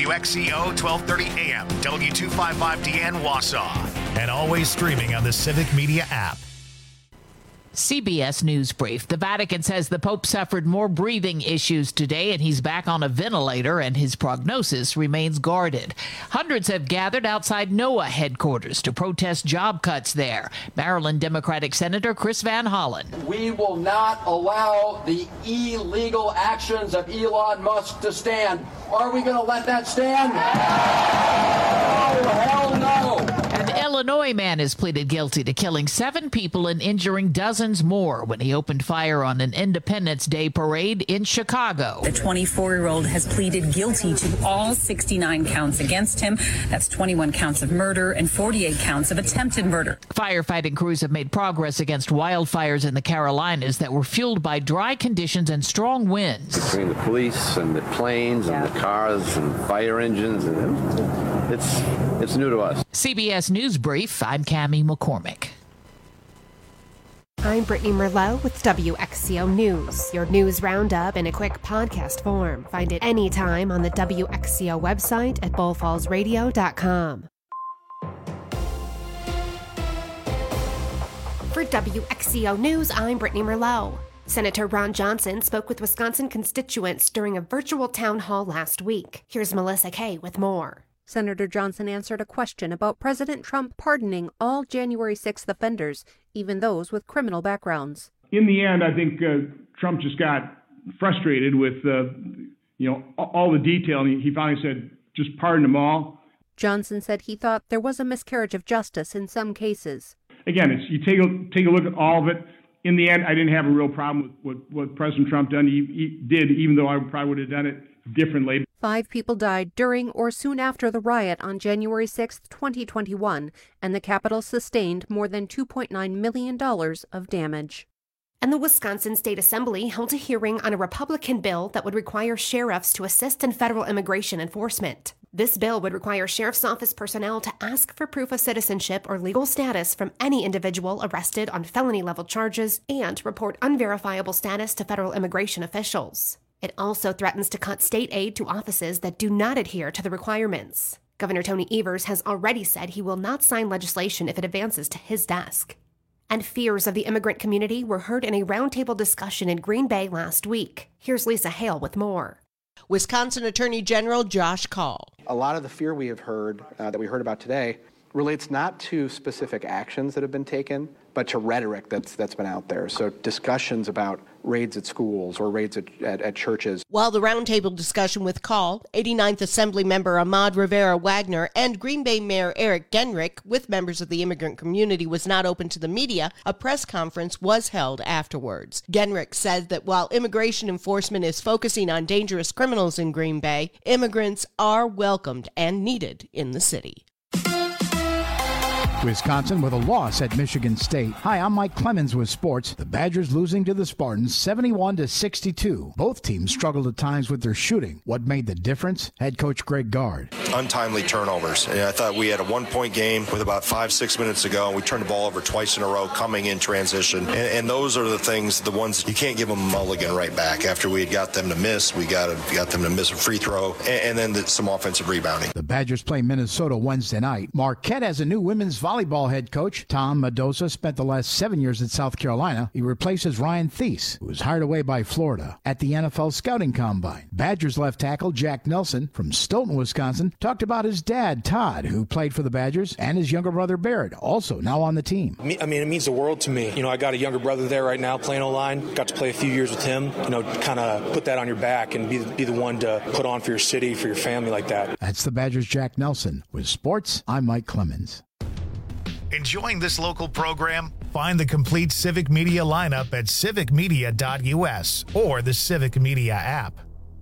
WXCO 1230 AM, W255DN Wausau, and always streaming on the Civic Media app. CBS News Brief. The Vatican says the Pope suffered more breathing issues today, and he's back on a ventilator, and his prognosis remains guarded. Hundreds have gathered outside NOAA headquarters to protest job cuts there. Maryland Democratic Senator Chris Van Hollen. We will not allow the illegal actions of Elon Musk to stand. Are we going to let that stand? Oh, hell no. An Illinois man has pleaded guilty to killing 7 people and injuring dozens more when he opened fire on an Independence Day parade in Chicago. The 24-year-old has pleaded guilty to all 69 counts against him. That's 21 counts of murder and 48 counts of attempted murder. Firefighting crews have made progress against wildfires in the Carolinas that were fueled by dry conditions and strong winds. Between the police and the planes and the cars and fire engines, it's new to us. CBS News Brief, I'm Cammie McCormick. I'm Brittany Merlot with WXCO News. Your news roundup in a quick podcast form. Find it anytime on the WXCO website at bullfallsradio.com. For WXCO News, I'm Brittany Merlot. Senator Ron Johnson spoke with Wisconsin constituents during a virtual town hall last week. Here's Melissa Kay with more. Senator Johnson answered a question about President Trump pardoning all January 6th offenders, even those with criminal backgrounds. In the end, I think Trump just got frustrated with, all the detail, and he finally said, just pardon them all. Johnson said he thought there was a miscarriage of justice in some cases. Again, you take a look at all of it. In the end, I didn't have a real problem with what President Trump done. He did, even though I probably would have done it differently. 5 people died during or soon after the riot on January 6, 2021, and the Capitol sustained more than $2.9 million of damage. And the Wisconsin State Assembly held a hearing on a Republican bill that would require sheriffs to assist in federal immigration enforcement. This bill would require sheriff's office personnel to ask for proof of citizenship or legal status from any individual arrested on felony-level charges and report unverifiable status to federal immigration officials. It also threatens to cut state aid to offices that do not adhere to the requirements. Governor Tony Evers has already said he will not sign legislation if it advances to his desk. And fears of the immigrant community were heard in a roundtable discussion in Green Bay last week. Here's Lisa Hale with more. Wisconsin Attorney General Josh Kaul. A lot of the fear we have heard, that we heard about today, relates not to specific actions that have been taken, but to rhetoric that's been out there. So discussions about raids at schools or raids at churches. While the roundtable discussion with Kaul, 89th Assembly member Ahmad Rivera Wagner, and Green Bay Mayor Eric Genrich with members of the immigrant community was not open to the media, a press conference was held afterwards. Genrich said that while immigration enforcement is focusing on dangerous criminals in Green Bay, immigrants are welcomed and needed in the city. Wisconsin with a loss at Michigan State. Hi, I'm Mike Clemens with sports. The Badgers losing to the Spartans 71-62. Both teams struggled at times with their shooting. What made the difference? Head coach Greg Gard. Untimely turnovers. And I thought we had a 1-point game with about 5-6 minutes to go, and we turned the ball over twice in a row coming in transition. And those are the things, the ones you can't give them a mulligan right back. After we had got them to miss, we got them to miss a free throw, and then some offensive rebounding. The Badgers play Minnesota Wednesday night. Marquette has a new women's volleyball head coach. Tom Mendoza spent the last 7 years at South Carolina. He replaces Ryan Thies, who was hired away by Florida at the NFL Scouting Combine. Badgers left tackle Jack Nelson from Stoughton, Wisconsin, talked about his dad, Todd, who played for the Badgers, and his younger brother, Barrett, also now on the team. I mean, it means the world to me. I got a younger brother there right now playing O-line. Got to play a few years with him. Kind of put that on your back and be the one to put on for your city, for your family like that. That's the Badgers' Jack Nelson. With sports, I'm Mike Clemens. Enjoying this local program? Find the complete Civic Media lineup at civicmedia.us or the Civic Media app.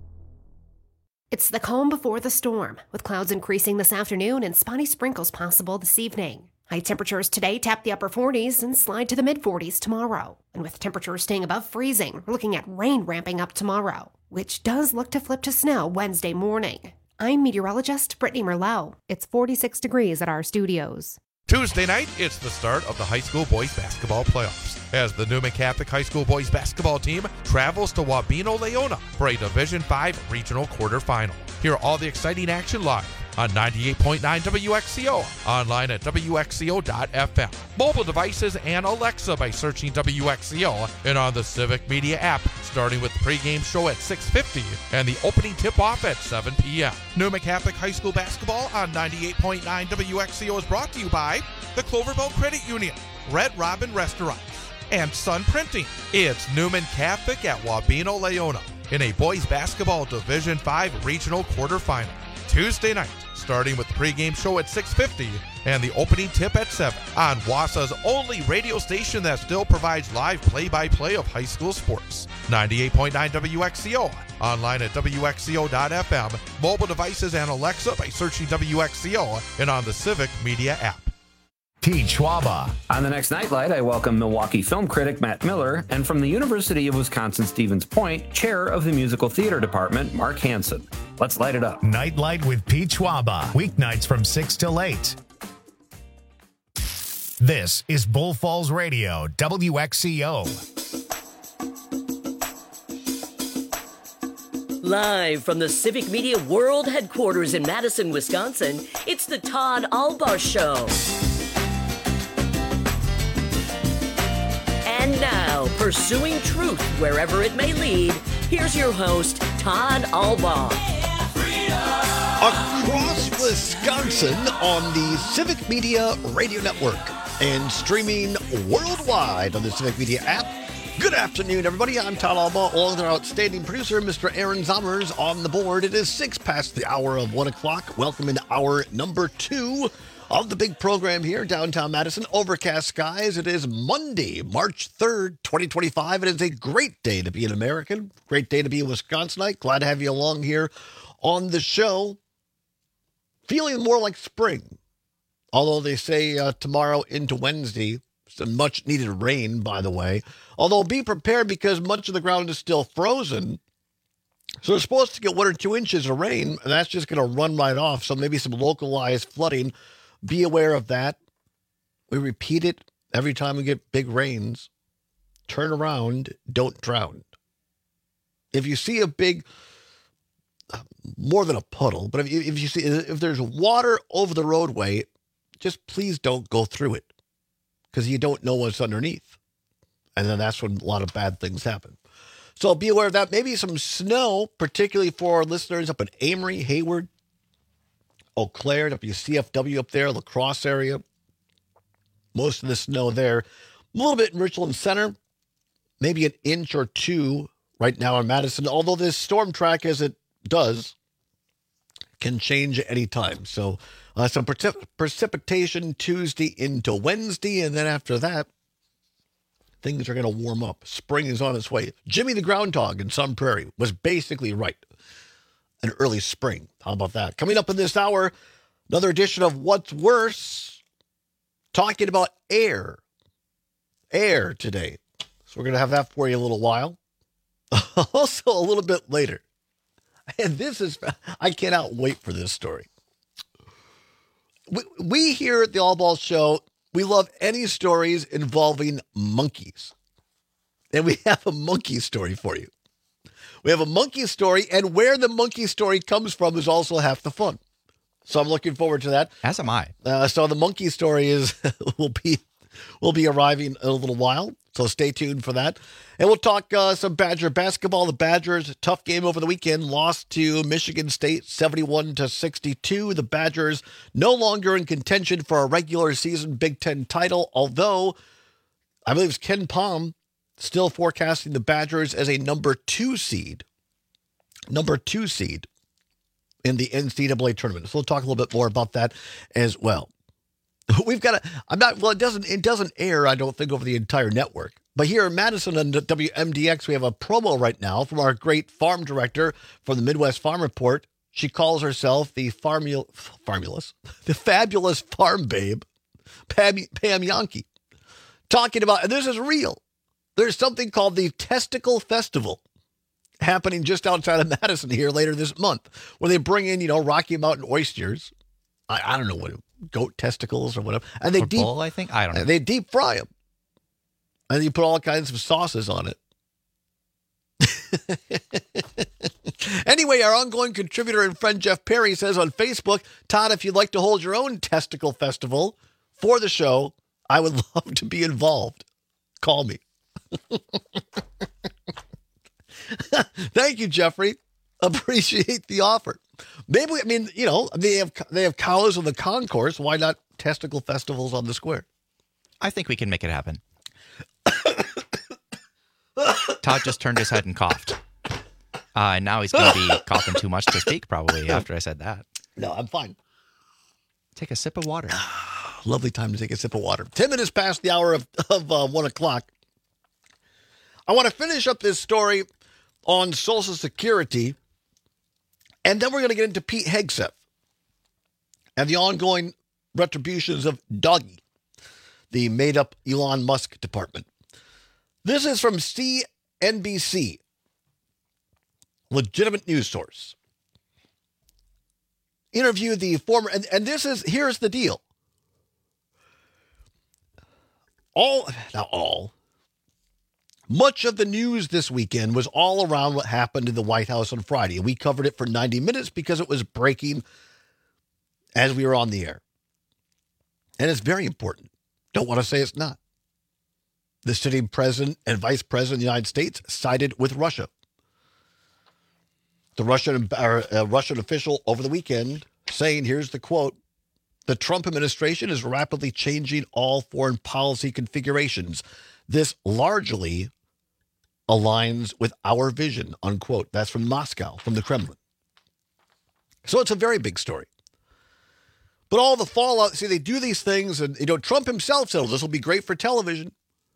It's the calm before the storm, with clouds increasing this afternoon and spotty sprinkles possible this evening. High temperatures today tap the upper 40s and slide to the mid-40s tomorrow. And with temperatures staying above freezing, we're looking at rain ramping up tomorrow, which does look to flip to snow Wednesday morning. I'm meteorologist Brittany Merlot. It's 46 degrees at our studios. Tuesday night, it's the start of the high school boys basketball playoffs. as the Newman Catholic High School boys basketball team travels to Wabeno, Leona for a Division V regional quarterfinal. Hear all the exciting action live on 98.9 WXCO, online at WXCO.FM, mobile devices, and Alexa by searching WXCO, and on the Civic Media app, starting with the pregame show at 6:50 and the opening tip-off at 7 p.m. Newman Catholic High School basketball on 98.9 WXCO is brought to you by the Cloverbell Credit Union, Red Robin Restaurants, and Sun Printing. It's Newman Catholic at Wabeno, Leona in a boys basketball Division V regional quarterfinal. Tuesday night, starting with the pregame show at 6:50 and the opening tip at 7 on Wausau's only radio station that still provides live play-by-play of high school sports. 98.9 WXCO, online at WXCO.FM, mobile devices, and Alexa by searching WXCO, and on the Civic Media app. Pete Schwaba. On the next Nightlight, I welcome Milwaukee film critic Matt Miller, and from the University of Wisconsin-Stevens Point, chair of the musical theater department, Mark Hansen. Let's light it up. Nightlight with Pete Schwaba, weeknights from 6 till 8. This is Bull Falls Radio, WXCO. Live from the Civic Media World Headquarters in Madison, Wisconsin, it's the Todd Albaugh Show. And now, pursuing truth wherever it may lead, here's your host, Todd Albaugh. Across Wisconsin on the Civic Media Radio Network and streaming worldwide on the Civic Media app. Good afternoon, everybody. I'm Todd Albaugh, along with our outstanding producer, Mr. Aaron Zommers, on the board. It is 6 past the hour of 1 o'clock. Welcome into hour number 2 of the big program here, downtown Madison. Overcast skies. It is Monday, March 3rd, 2025. It is a great day to be an American. Great day to be a Wisconsinite. Glad to have you along here on the show. Feeling more like spring. Although they say tomorrow into Wednesday, some much needed rain, by the way. Although be prepared because much of the ground is still frozen. So we're supposed to get 1 or 2 inches of rain, and that's just going to run right off. So maybe some localized flooding. Be aware of that. We repeat it every time we get big rains. Turn around, don't drown. If you see a big, more than a puddle, but if there's water over the roadway, just please don't go through it because you don't know what's underneath. And then that's when a lot of bad things happen. So be aware of that. Maybe some snow, particularly for our listeners up in Amory, Hayward, Eau Claire, WCFW up there, La Crosse area. Most of the snow there. A little bit in Richland Center. Maybe an inch or 2 right now in Madison. Although this storm track, as it does, can change at any time. So some precipitation Tuesday into Wednesday. And then after that, things are going to warm up. Spring is on its way. Jimmy the Groundhog in Sun Prairie was basically right. An early spring. How about that? Coming up in this hour, another edition of What's Worse, talking about air. Air today. So we're going to have that for you a little while. Also, a little bit later. And I cannot wait for this story. We here at the All Ball Show, we love any stories involving monkeys. And we have a monkey story for you. We have a monkey story, and where the monkey story comes from is also half the fun. So I'm looking forward to that. As am I. So the monkey story will be arriving in a little while. So stay tuned for that. And we'll talk some Badger basketball. The Badgers, tough game over the weekend, lost to Michigan State 71-62. The Badgers no longer in contention for a regular season Big Ten title, although I believe it's Ken Pom still forecasting the Badgers as a number 2 seed in the NCAA tournament. So we'll talk a little bit more about that as well. We've got it doesn't air, I don't think, over the entire network. But here in Madison on WMDX, we have a promo right now from our great farm director from the Midwest Farm Report. She calls herself the fabulous farm babe, Pam Yankee. Talking about, and this is real. There's something called the Testicle Festival happening just outside of Madison here later this month, where they bring in, Rocky Mountain oysters. I don't know what, goat testicles or whatever. And they bull, I think. I don't know. They deep fry them. And you put all kinds of sauces on it. Anyway, our ongoing contributor and friend Jeff Perry says on Facebook, Todd, if you'd like to hold your own testicle festival for the show, I would love to be involved. Call me. Thank you, Jeffrey. Appreciate the offer. Maybe, I mean, you know, they have cows on the concourse. Why not testicle festivals on the square? I think we can make it happen. Todd just turned his head and coughed. And now he's going to be coughing too much to speak, probably, after I said that. No, I'm fine. Take a sip of water. Lovely time to take a sip of water. 10 minutes past the hour of 1 o'clock. I want to finish up this story on Social Security, and then we're going to get into Pete Hegseth and the ongoing retributions of Doggy, the made-up Elon Musk department. This is from CNBC, legitimate news source. Interviewed the former, and here's the deal. Much of the news this weekend was all around what happened in the White House on Friday. We covered it for 90 minutes because it was breaking as we were on the air. And it's very important. Don't want to say it's not. The sitting president and vice president of the United States sided with Russia. The Russian official over the weekend saying, here's the quote, the Trump administration is rapidly changing all foreign policy configurations. This largely aligns with our vision, unquote. That's from Moscow, from the Kremlin. So it's a very big story. But all the fallout, see, they do these things, and, you know, Trump himself said, this will be great for television.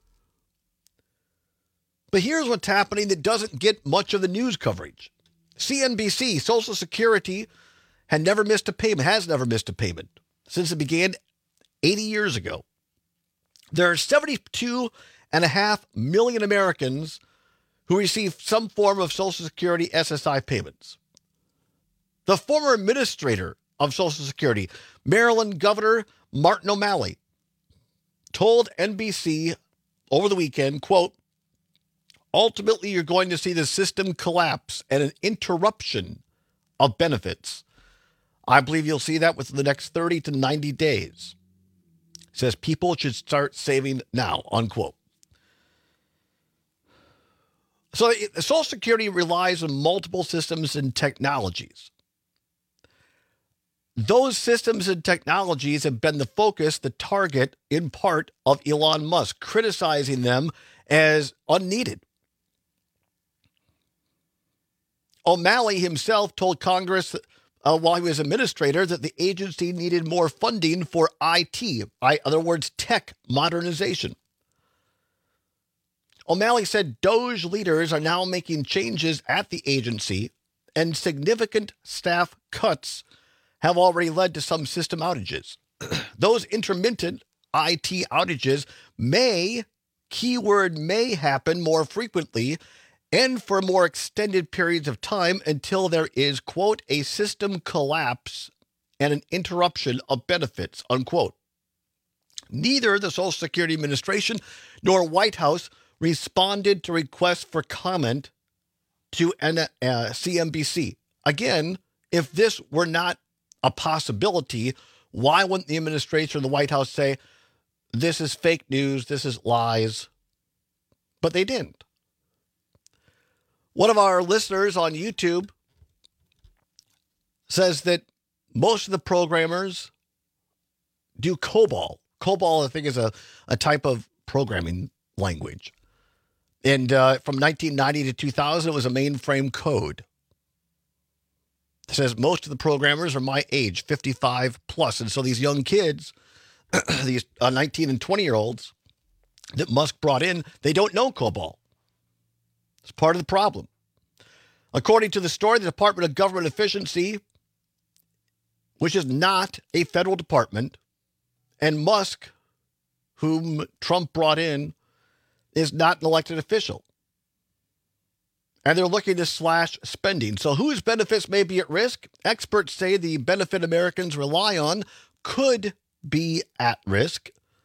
But here's what's happening that doesn't get much of the news coverage. CNBC, Social Security, has never missed a payment since it began 80 years ago. There are 72.5 million Americans who receive some form of Social Security SSI payments. The former administrator of Social Security, Maryland Governor Martin O'Malley, told NBC over the weekend, quote, ultimately, you're going to see the system collapse and an interruption of benefits. I believe you'll see that within the next 30 to 90 days. Says people should start saving now, unquote. So Social Security relies on multiple systems and technologies. Those systems and technologies have been the focus, the target, in part, of Elon Musk, criticizing them as unneeded. O'Malley himself told Congress while he was administrator that the agency needed more funding for IT, in other words, tech modernization. O'Malley said Doge leaders are now making changes at the agency, and significant staff cuts have already led to some system outages. Those intermittent IT outages may happen more frequently and for more extended periods of time until there is, quote, a system collapse and an interruption of benefits, unquote. Neither the Social Security Administration nor White House responded to requests for comment to CNBC. Again, if this were not a possibility, why wouldn't the administration or the White House say, this is fake news, this is lies? But they didn't. One of our listeners on YouTube says that most of the programmers do COBOL. COBOL, I think, is a type of programming language. And from 1990 to 2000, it was a mainframe code. It says most of the programmers are my age, 55 plus. And so these young kids, these 19 and 20-year-olds that Musk brought in, they don't know COBOL. It's part of the problem. According to the story, the Department of Government Efficiency, which is not a federal department, and Musk, whom Trump brought in, is not an elected official. And they're looking to slash spending. So whose benefits may be at risk? Experts say the benefit Americans rely on could be at risk.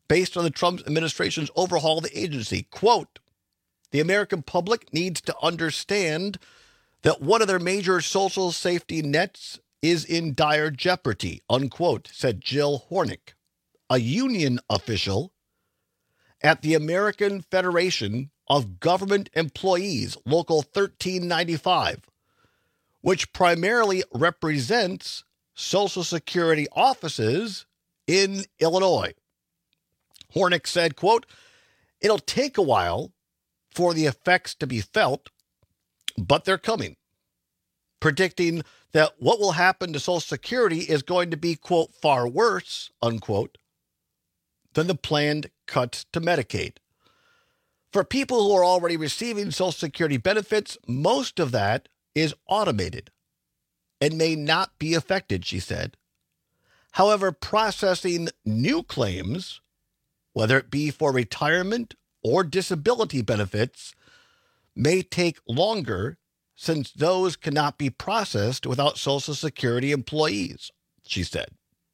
based on the Trump administration's overhaul of the agency. Quote, the American public needs to understand that one of their major social safety nets is in dire jeopardy, unquote, said Jill Hornick, a union official at the American Federation of Government Employees, Local 1395, which primarily represents Social Security offices in Illinois. Hornick said, quote, it'll take a while for the effects to be felt, but they're coming, predicting that what will happen to Social Security is going to be, quote, far worse, unquote, than the planned cuts to Medicaid. For people who are already receiving Social Security benefits, most of that is automated and may not be affected, she said. However, processing new claims, whether it be for retirement or disability benefits, may take longer since those cannot be processed without Social Security employees, she said.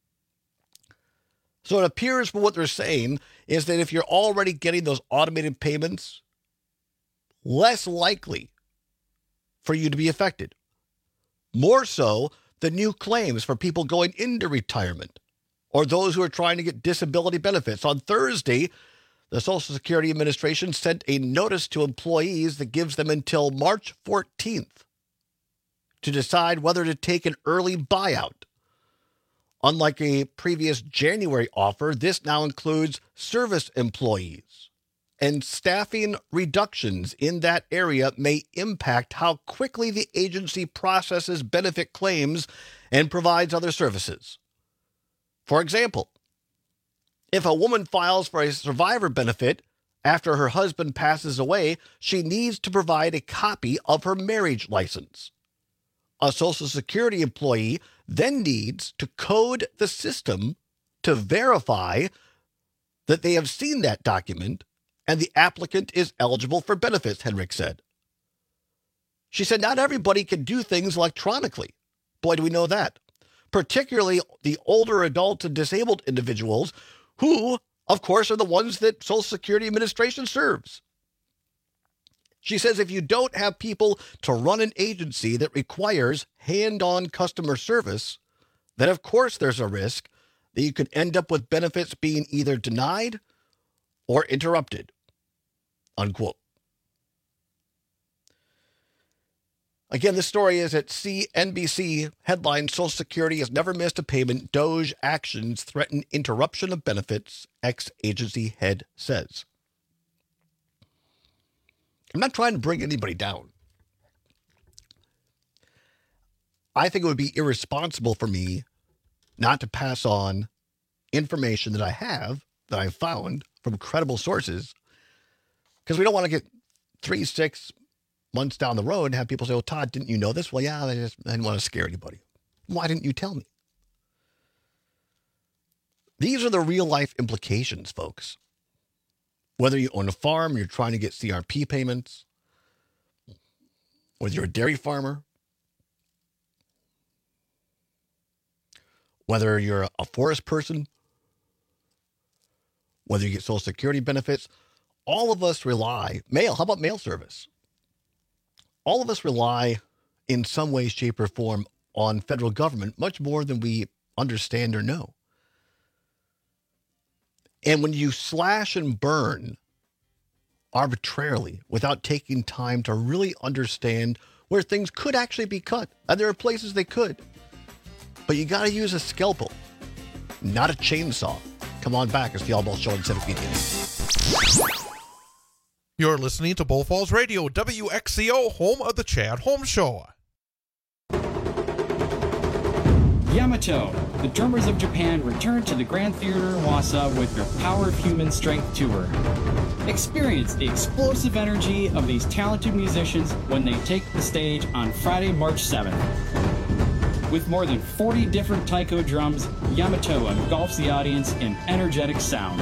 So it appears from what they're saying is that if you're already getting those automated payments, less likely for you to be affected. More so, the new claims for people going into retirement or those who are trying to get disability benefits. On Thursday, the Social Security Administration sent a notice to employees that gives them until March 14th to decide whether to take an early buyout. Unlike a previous January offer, this now includes service employees, and staffing reductions in that area may impact how quickly the agency processes benefit claims and provides other services. For example, if a woman files for a survivor benefit after her husband passes away, she needs to provide a copy of her marriage license. A Social Security employee then needs to code the system to verify that they have seen that document and the applicant is eligible for benefits, Henrik said. She said not everybody can do things electronically. Boy, do we know that. Particularly the older adults and disabled individuals who, of course, are the ones that Social Security Administration serves. She says if you don't have people to run an agency that requires hand-on customer service, then of course there's a risk that you could end up with benefits being either denied or interrupted, unquote. Again, this story is at CNBC. Headline, Social Security has never missed a payment. DOJ actions threaten interruption of benefits, ex-agency head says. I'm not trying to bring anybody down. I think it would be irresponsible for me not to pass on information that I've found from credible sources, because we don't want to get 3-6 months down the road and have people say, oh, Todd, didn't you know this? Well, yeah, I didn't want to scare anybody. Why didn't you tell me? These are the real life implications, folks. Whether you own a farm, you're trying to get CRP payments, whether you're a dairy farmer, whether you're a forest person, whether you get Social Security benefits, all of us rely, mail, how about mail service? All of us rely in some way, shape, or form on federal government much more than we understand or know. And when you slash and burn arbitrarily without taking time to really understand where things could actually be cut, and there are places they could, but you got to use a scalpel, not a chainsaw. Come on back. It's the All Ball Show on Civic Media. You're listening to Bull Falls Radio, WXCO, home of the Chad Holmes Show. Yamato, the Drummers of Japan, return to the Grand Theater in Wausau with their Power of Human Strength tour. Experience the explosive energy of these talented musicians when they take the stage on Friday, March 7th. With more than 40 different taiko drums, Yamato engulfs the audience in energetic sound.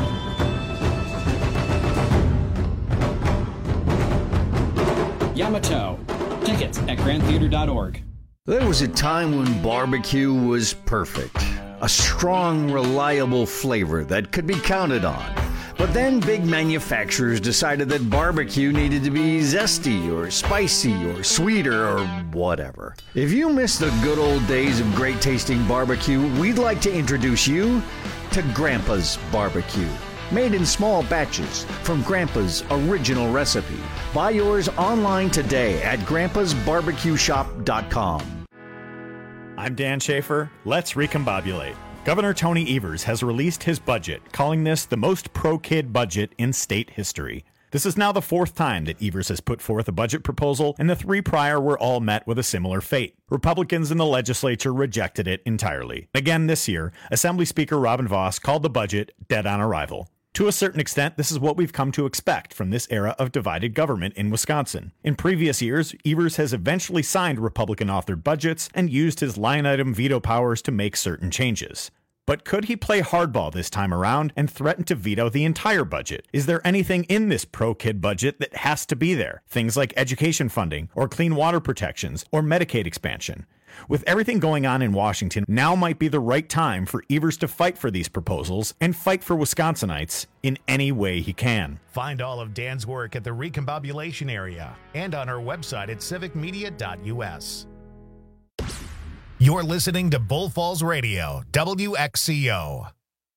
Yamato. Tickets at grandtheater.org. There was a time when barbecue was perfect. a strong, reliable flavor that could be counted on. But then big manufacturers decided that barbecue needed to be zesty or spicy or sweeter or whatever. If you miss the good old days of great tasting barbecue, we'd like to introduce you to Grandpa's Barbecue. Made in small batches from Grandpa's original recipe. Buy yours online today at grandpasbarbecueshop.com. I'm Dan Schaefer. Let's recombobulate. Governor Tony Evers has released his budget, calling this the most pro-kid budget in state history. This is now the fourth time that Evers has put forth a budget proposal, and the three prior were all met with a similar fate. Republicans in the legislature rejected it entirely. Again this year, Assembly Speaker Robin Vos called the budget dead on arrival. To a certain extent, this is what we've come to expect from this era of divided government in Wisconsin. In previous years, Evers has eventually signed Republican-authored budgets and used his line-item veto powers to make certain changes. But could he play hardball this time around and threaten to veto the entire budget? Is there anything in this pro-kid budget that has to be there? Things like education funding, or clean water protections, or Medicaid expansion. With everything going on in Washington, now might be the right time for Evers to fight for these proposals and fight for Wisconsinites in any way he can. Find all of Dan's work at the Recombobulation area and on our website at civicmedia.us. You're listening to Bull Falls Radio, WXCO.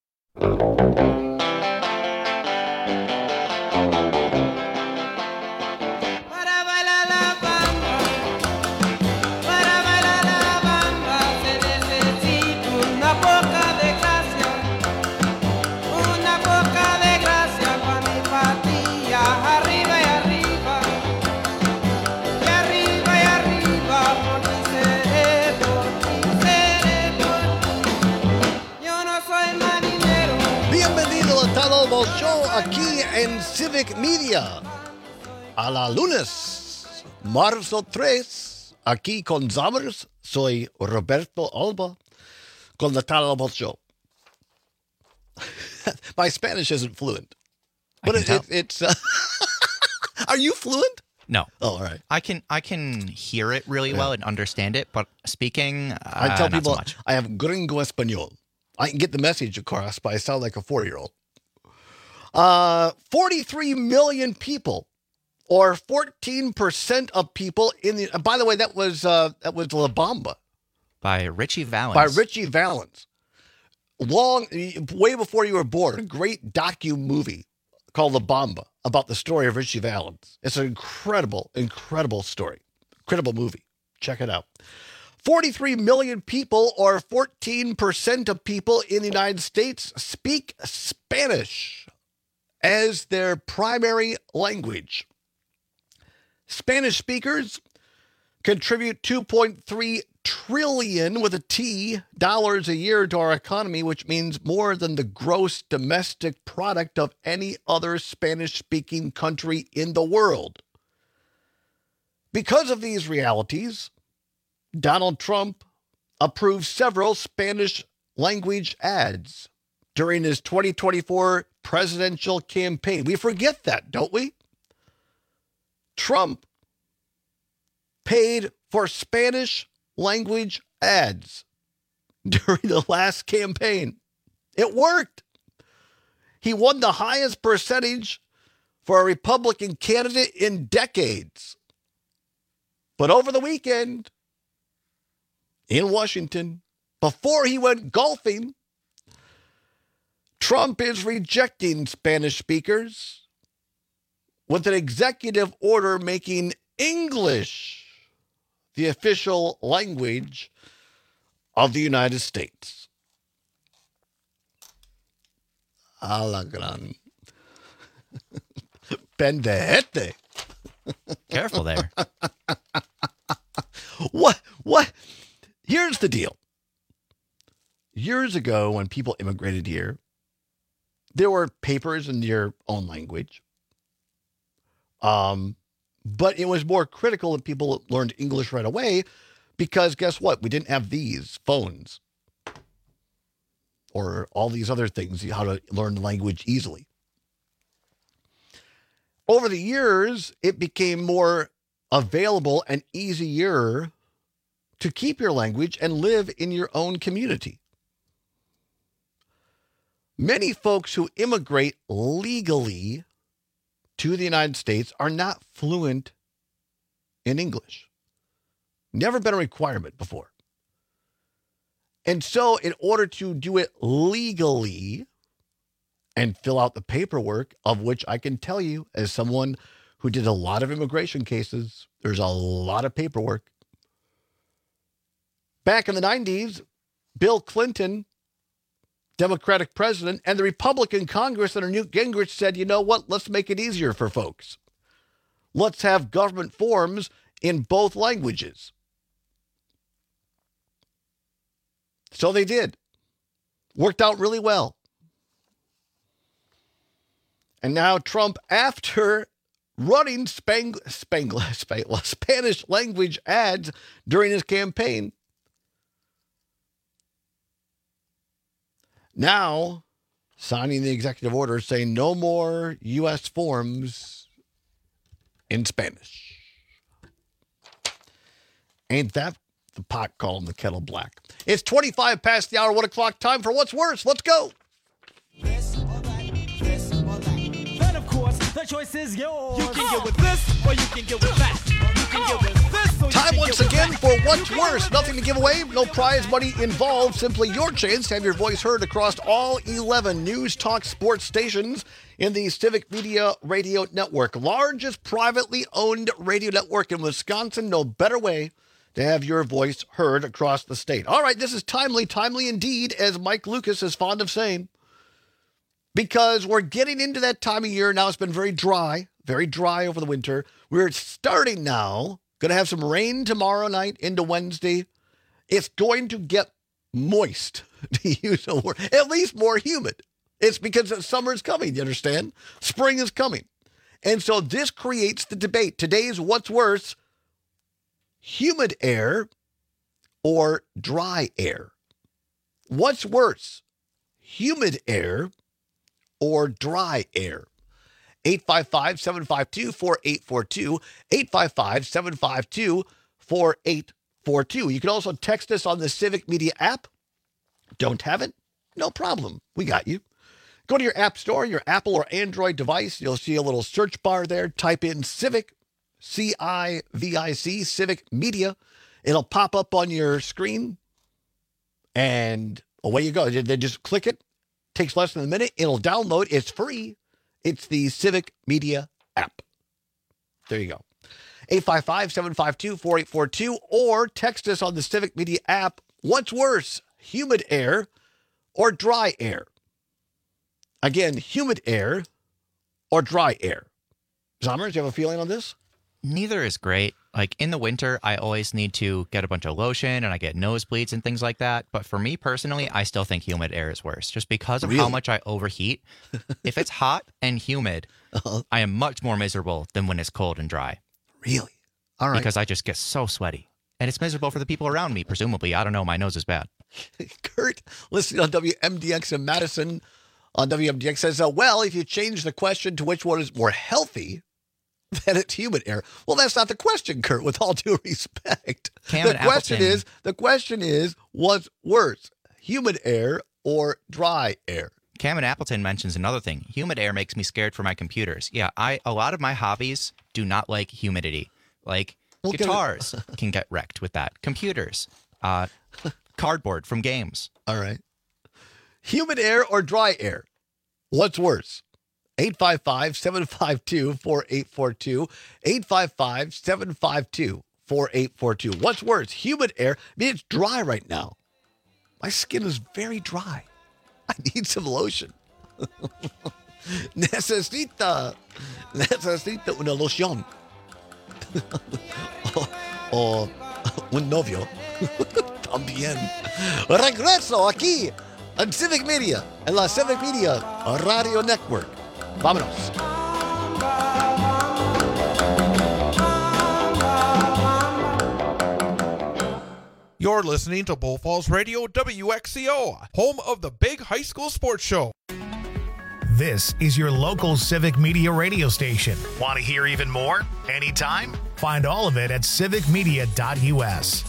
Show aquí en Civic Media a la lunes, marzo 3, aquí con Zamers. Soy Roberto Alba con the Tal Alba Show. My Spanish isn't fluent, but it's Are you fluent? No. Oh, all right. I can hear it really well and understand it, but speaking, I tell people not so much. I have gringo español. I can get the message across, but I sound like a 4-year-old. 43 million people, or 14% of people in the. By the way, that was La Bamba by Richie Valens. Way before you were born, a great docu-movie called La Bamba about the story of Richie Valens. It's an incredible story. Incredible movie. Check it out. 43 million people, or 14% of people in the United States, speak Spanish as their primary language. Spanish speakers contribute $2.3 trillion with a T dollars a year to our economy, which means more than the gross domestic product of any other Spanish-speaking country in the world. Because of these realities, Donald Trump approved several Spanish language ads during his 2024 presidential campaign. We forget that, don't we? Trump paid for Spanish language ads during the last campaign. It worked. He won the highest percentage for a Republican candidate in decades. But over the weekend in Washington, before he went golfing, Trump is rejecting Spanish speakers with an executive order making English the official language of the United States. A la gran pendejete. Careful there. What? Here's the deal. Years ago, when people immigrated here, there were papers in your own language. But it was more critical that people learned English right away because guess what? We didn't have these phones or all these other things, how to learn the language easily. Over the years, it became more available and easier to keep your language and live in your own community. Many folks who immigrate legally to the United States are not fluent in English. Never been a requirement before. And so in order to do it legally and fill out the paperwork, of which I can tell you as someone who did a lot of immigration cases, there's a lot of paperwork. Back in the 90s, Bill Clinton, Democratic president, and the Republican Congress under Newt Gingrich said, you know what, let's make it easier for folks. Let's have government forms in both languages. So they did. Worked out really well. And now Trump, after running Spanish language ads during his campaign, now signing the executive order saying no more U.S. forms in Spanish. Ain't that the pot calling the kettle black? It's 25 past the hour, 1 o'clock, time for What's Worse. Let's go. This or that. Then, of course, the choice is yours. You can get with this or you can get with that. You can get with this or Time once again for What's Worse. Nothing to give away, no prize money involved. Simply your chance to have your voice heard across all 11 news talk sports stations in the Civic Media Radio Network. Largest privately owned radio network in Wisconsin. No better way to have your voice heard across the state. All right, this is timely indeed, as Mike Lucas is fond of saying, because we're getting into that time of year now. It's been very dry over the winter. We're starting now, going to have some rain tomorrow night into Wednesday. It's going to get moist, to use a word, at least more humid. It's because summer's coming, you understand? Spring is coming. And so this creates the debate. Today's What's Worse, humid air or dry air? What's worse, humid air or dry air? 855-752-4842, 855-752-4842. You can also text us on the Civic Media app. Don't have it? No problem. We got you. Go to your app store, your Apple or Android device. You'll see a little search bar there. Type in Civic, C-I-V-I-C, Civic Media. It'll pop up on your screen, and away you go. Then just click it. Takes less than a minute. It'll download. It's free. It's the Civic Media app. There you go. 855-752-4842, or text us on the Civic Media app. What's worse, humid air or dry air? Again, humid air or dry air? Zommers, do you have a feeling on this? Neither is great. Like in the winter, I always need to get a bunch of lotion and I get nosebleeds and things like that. But for me personally, I still think humid air is worse just because of how much I overheat. If it's hot and humid, I am much more miserable than when it's cold and dry. Really? All right. Because I just get so sweaty. And it's miserable for the people around me, presumably. I don't know. My nose is bad. Kurt, listening on WMDX in Madison on WMDX says, well, if you change the question to which one is more healthy, then it's humid air. Well, that's not the question, Kurt, with all due respect. The question is, what's worse, humid air or dry air? Cam and Appleton mentions another thing. Humid air makes me scared for my computers. Yeah, a lot of my hobbies do not like humidity. Like guitars can get wrecked with that. Computers, cardboard from games. All right. Humid air or dry air? What's worse? 855-752-4842. 855-752-4842. What's worse, humid air? I mean, it's dry right now. My skin is very dry. I need some lotion. Necesita una loción. O un novio. También. Regreso aquí en Civic Media, en la Civic Media Radio Network. Vámonos. You're listening to Bull Falls Radio WXCO, home of the big high school sports show. This is your local Civic Media radio station. Want to hear even more? Anytime? Find all of it at civicmedia.us.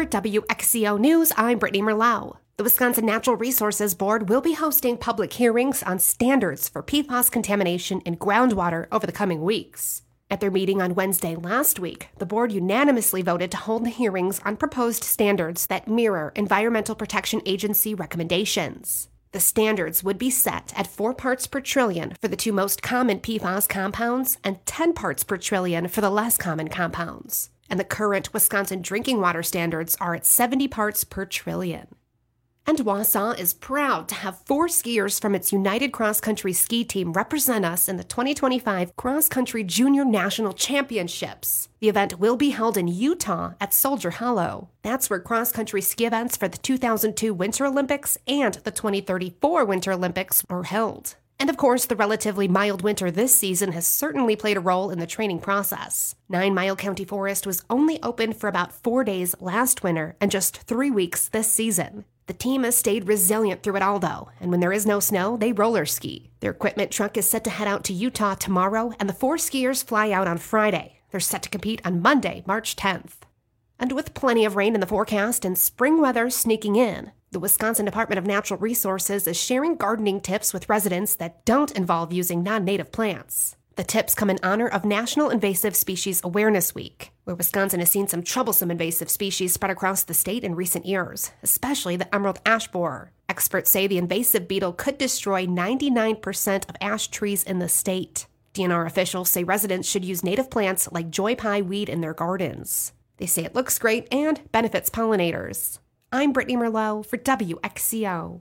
For WXCO News, I'm Brittany Merlau. The Wisconsin Natural Resources Board will be hosting public hearings on standards for PFAS contamination in groundwater over the coming weeks. At their meeting on Wednesday last week, the board unanimously voted to hold the hearings on proposed standards that mirror Environmental Protection Agency recommendations. The standards would be set at 4 parts per trillion for the 2 most common PFAS compounds and 10 parts per trillion for the less common compounds. And the current Wisconsin drinking water standards are at 70 parts per trillion. And Wausau is proud to have 4 skiers from its United Cross Country ski team represent us in the 2025 Cross Country Junior National Championships. The event will be held in Utah at Soldier Hollow. That's where cross-country ski events for the 2002 Winter Olympics and the 2034 Winter Olympics are held. And of course, the relatively mild winter this season has certainly played a role in the training process. 9 Mile County Forest was only open for about 4 days last winter and just 3 weeks this season. The team has stayed resilient through it all, though, and when there is no snow, they roller ski. Their equipment truck is set to head out to Utah tomorrow, and the 4 skiers fly out on Friday. They're set to compete on Monday, March 10th. And with plenty of rain in the forecast and spring weather sneaking in, the Wisconsin Department of Natural Resources is sharing gardening tips with residents that don't involve using non-native plants. The tips come in honor of National Invasive Species Awareness Week, where Wisconsin has seen some troublesome invasive species spread across the state in recent years, especially the emerald ash borer. Experts say the invasive beetle could destroy 99% of ash trees in the state. DNR officials say residents should use native plants like joy pie weed in their gardens. They say it looks great and benefits pollinators. I'm Brittany Merlot for WXCO.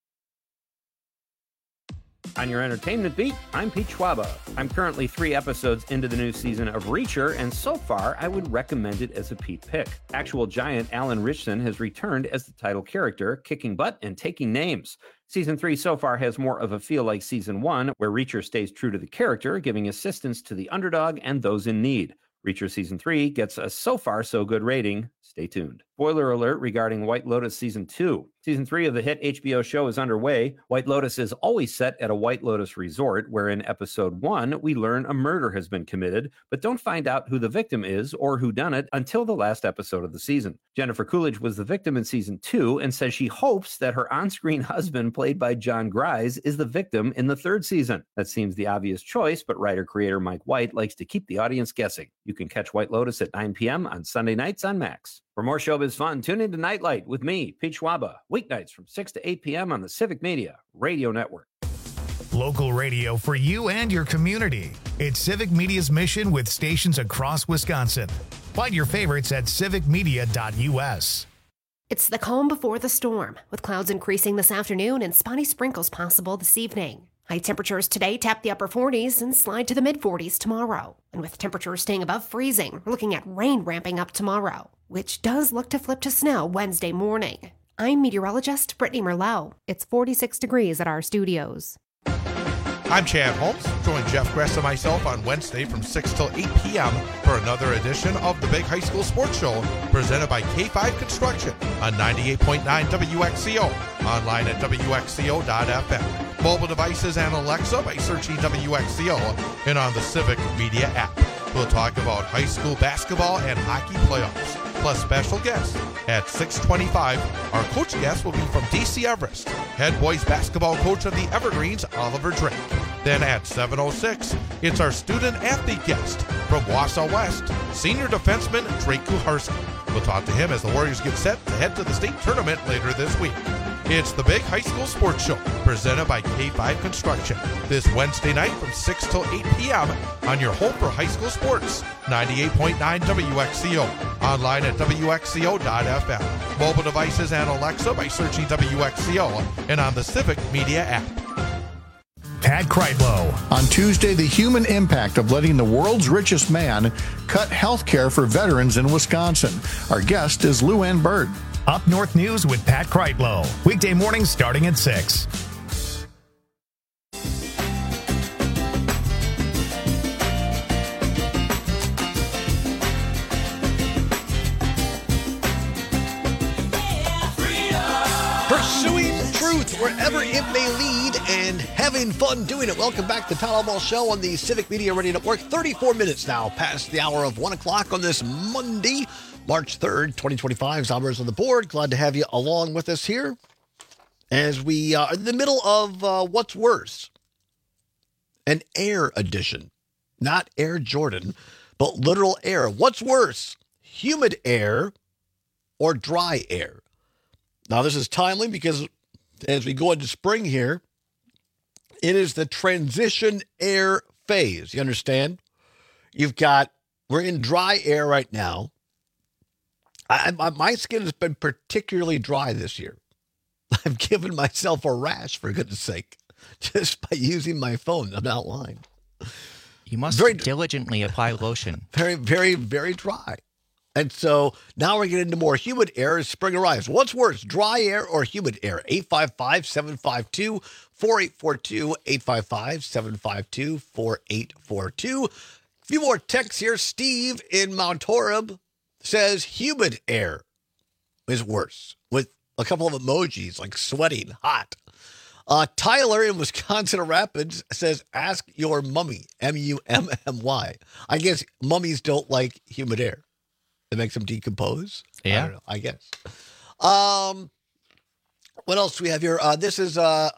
On your entertainment beat, I'm Pete Schwaba. I'm currently 3 episodes into the new season of Reacher, and so far, I would recommend it as a Pete pick. Actual giant Alan Ritchson has returned as the title character, kicking butt and taking names. Season 3 so far has more of a feel like Season 1, where Reacher stays true to the character, giving assistance to the underdog and those in need. Reacher Season 3 gets a so far so good rating. Stay tuned. Spoiler alert regarding White Lotus Season 2. Season 3 of the hit HBO show is underway. White Lotus is always set at a White Lotus resort, where in Episode 1, we learn a murder has been committed, but don't find out who the victim is or who done it until the last episode of the season. Jennifer Coolidge was the victim in Season 2 and says she hopes that her on-screen husband, played by John Grise, is the victim in the 3rd season. That seems the obvious choice, but writer-creator Mike White likes to keep the audience guessing. You can catch White Lotus at 9 p.m. on Sunday nights on Max. For more showbiz fun, tune into Nightlight with me, Pete Schwaba, weeknights from 6 to 8 p.m. on the Civic Media Radio Network. Local radio for you and your community. It's Civic Media's mission with stations across Wisconsin. Find your favorites at civicmedia.us. It's the calm before the storm, with clouds increasing this afternoon and spotty sprinkles possible this evening. High temperatures today tap the upper 40s and slide to the mid-40s tomorrow. And with temperatures staying above freezing, we're looking at rain ramping up tomorrow, which does look to flip to snow Wednesday morning. I'm meteorologist Brittany Merlot. It's 46 degrees at our studios. I'm Chad Holmes. Join Jeff Gress and myself on Wednesday from 6 till 8 p.m. for another edition of the Big High School Sports Show presented by K5 Construction on 98.9 WXCO, online at WXCO.FM. Mobile devices and Alexa by searching WXCO and on the Civic Media app. We'll talk about high school basketball and hockey playoffs, plus special guests. At 6:25, our coach guest will be from DC Everest, head boys basketball coach of the Evergreens, Oliver Drake. Then at 7:06, it's our student-athlete guest from Wausau West, senior defenseman Drake Kuharski. We'll talk to him as the Warriors get set to head to the state tournament later this week. It's the Big High School Sports Show, presented by K5 Construction, this Wednesday night from 6 till 8 p.m. on your home for high school sports, 98.9 WXCO, online at WXCO.FM. Mobile devices and Alexa by searching WXCO and on the Civic Media app. Pat Kreitlow. On Tuesday, the human impact of letting the world's richest man cut health care for veterans in Wisconsin. Our guest is Lou Ann Bird. Up North News with Pat Kreitlow. Weekday mornings starting at 6. Pursuing truth wherever it may lead and having fun doing it. Welcome back to Todd Albaugh Show on the Civic Media Radio Network. 34 minutes now past the hour of 1 o'clock on this Monday, March 3rd, 2025. Zombers on the board. Glad to have you along with us here as we are in the middle of What's Worse? An air edition. Not Air Jordan, but literal air. What's worse? Humid air or dry air? Now, this is timely because as we go into spring here, it is the transition air phase. You understand? We're in dry air right now. My skin has been particularly dry this year. I've given myself a rash, for goodness sake, just by using my phone. I'm not lying. You must diligently apply lotion. Very, very, very dry. And so now we're getting into more humid air as spring arrives. What's worse, dry air or humid air? 855-752-4842, 855-752-4842. A few more texts here. Steve in Mount Horeb says humid air is worse, with a couple of emojis like sweating, hot. Tyler in Wisconsin Rapids says, ask your mummy, M-U-M-M-Y. I guess mummies don't like humid air. It makes them decompose. Yeah. I don't know, I guess. What else do we have here? This is a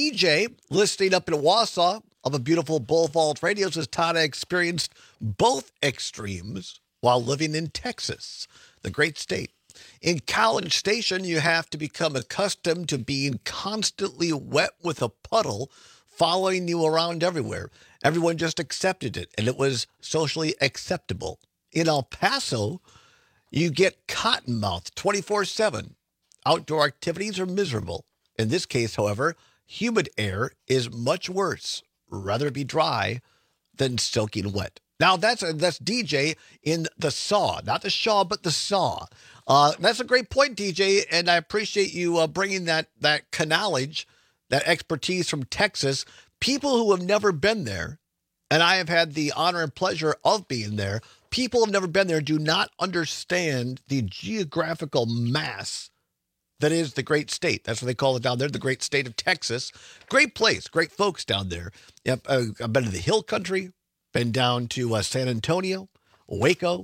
DJ listening up in Wausau of a beautiful Bull Falls Radio. Says Todd experienced both extremes while living in Texas, the great state. In College Station, you have to become accustomed to being constantly wet with a puddle following you around everywhere. Everyone just accepted it, and it was socially acceptable. In El Paso, you get cottonmouthed 24/7. Outdoor activities are miserable. In this case, however, humid air is much worse. Rather be dry than soaking wet. Now, that's DJ in the SAW. Not the Shaw, but the SAW. That's a great point, DJ, and I appreciate you bringing that knowledge, that expertise from Texas. People who have never been there, and I have had the honor and pleasure of being there, people who have never been there do not understand the geographical mass that is the great state. That's what they call it down there, the great state of Texas. Great place, great folks down there. Yep, I've been to the Hill Country, been down to San Antonio, Waco,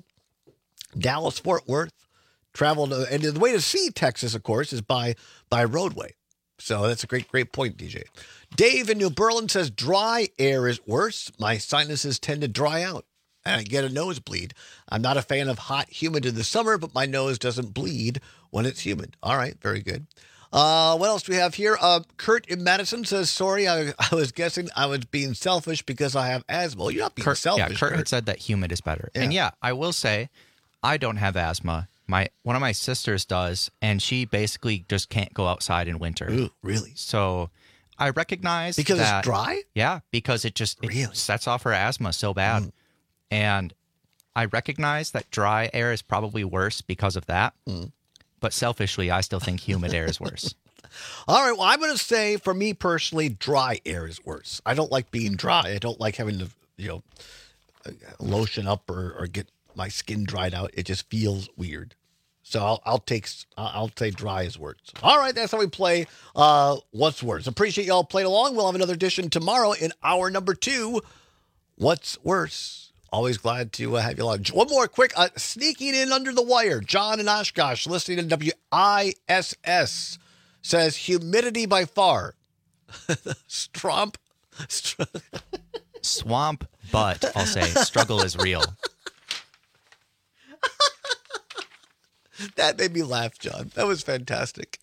Dallas, Fort Worth. Traveled, and the way to see Texas, of course, is by roadway. So that's a great point, DJ. Dave in New Berlin says dry air is worse. My sinuses tend to dry out, and I get a nosebleed. I'm not a fan of hot, humid in the summer, but my nose doesn't bleed when it's humid. All right, very good. What else do we have here? Kurt in Madison says, sorry, I was guessing I was being selfish because I have asthma. Well, you're not being selfish. Yeah, Kurt had said that humid is better. Yeah. And yeah, I will say I don't have asthma. One of my sisters does, and she basically just can't go outside in winter. Ooh, really? So I recognize because it's dry? Yeah, because it sets off her asthma so bad. And I recognize that dry air is probably worse because of that. But selfishly, I still think humid air is worse. All right, well, I'm going to say, for me personally, dry air is worse. I don't like being dry. I don't like having to, lotion up or get my skin dried out. It just feels weird. So I'll say dry is worse. All right, that's how we play What's Worse. Appreciate y'all playing along. We'll have another edition tomorrow in hour number 2. What's Worse? Always glad to have you along. One more quick, sneaking in under the wire. John in Oshkosh, listening to WISS, says humidity by far. Swamp butt, I'll say. Struggle is real. That made me laugh, John. That was fantastic.